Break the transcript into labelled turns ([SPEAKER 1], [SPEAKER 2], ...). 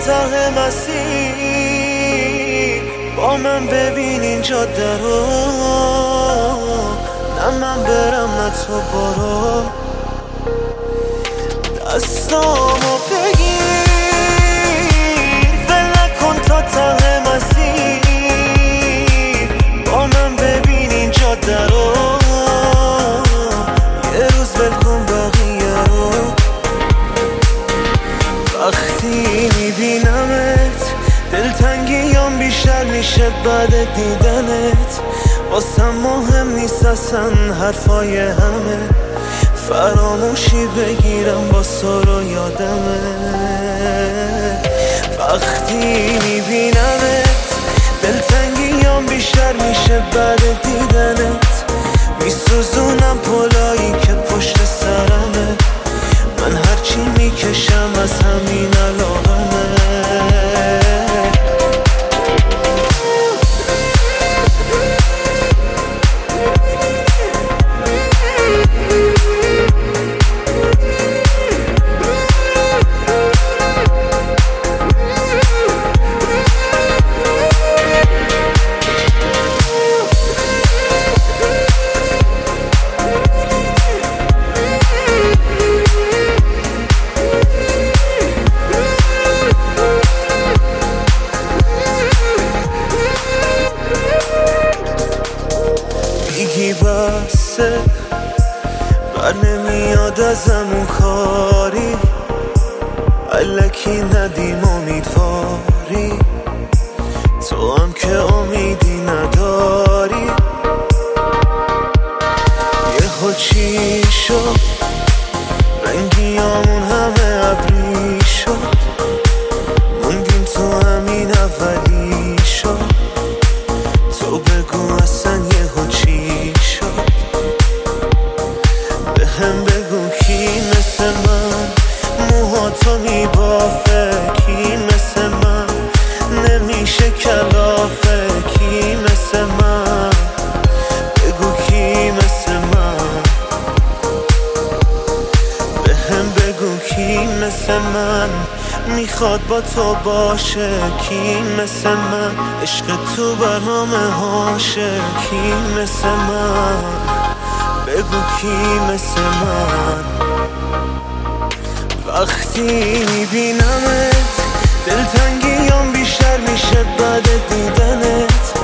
[SPEAKER 1] ته مسیر با من ببین این جاده رو، نه من برم نه تو برو. دستامو بگیر ول نکن تا ته مسیر با من ببین این جاده رو، یه روز ول کن بقیه رو. وقتی میبینمت دلتنگیام بیشتر میشه بعد دیدنت، واسم مهم نیست اصلا حرفای همه، فراموشی بگیرم با سر و یادمه. وقتی میبینمت دلتنگیام بیشتر میشه بعد دیدنت، میسوزونم پلایی که پشت سرمه، من هرچی میکشم از همین علاقمه. میگی بسه بر نمیاد ازم اون کاری، الکی ندیم امیدواری، تو هم که امیدی نداری. یه خود چی شد رنگیامون همه ابری شد، موندیم تو همین اولی شد. تو بگو اصلا یهو چی شد، بهم بگو کی مثل من موهاتو میبافه، کی مثل من نمیشه کلافه، کی مثل من بگو کی مثل من، بهم بگو کی مثل من میخواد با تو باشه، کی مثل من عشق تو برنامه هاشه، کی مثل من بگو کی مثل من. وقتی میبینمت دلتنگیام بیشتر میشه بعد دیدنت،